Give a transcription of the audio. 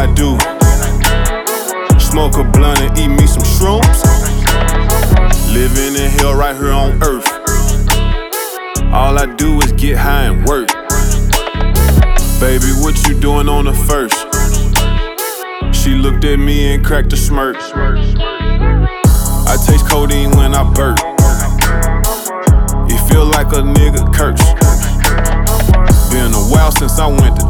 I do. Smoke a blunt and eat me some shrooms. Living in hell right here on earth. All I do is get high and work. Baby, what you doing on the first? She looked at me and cracked a smirk. I taste codeine when I burp. It feel like a nigga curse. Been a while since I went